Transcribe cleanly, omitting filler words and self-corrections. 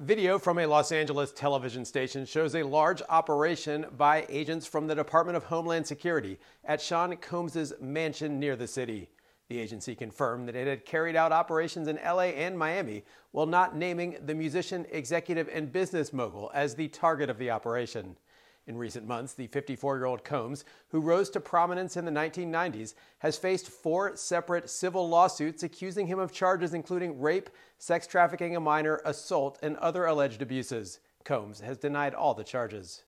Video from a Los Angeles television station shows a large operation by agents from the Department of Homeland Security at Sean Combs' mansion near the city. The agency confirmed that it had carried out operations in LA and Miami, while not naming the musician, executive, and business mogul as the target of the operation. In recent months, the 54-year-old Combs, who rose to prominence in the 1990s, has faced 4 separate civil lawsuits accusing him of charges including rape, sex trafficking a minor, assault, and other alleged abuses. Combs has denied all the charges.